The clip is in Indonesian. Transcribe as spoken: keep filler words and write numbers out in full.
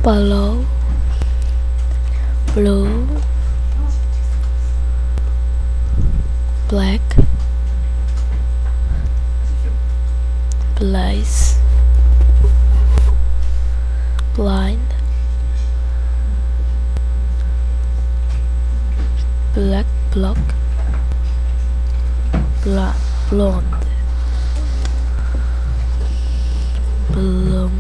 follow, blue, black, blaze, blind, black block, bla blonde, bloom,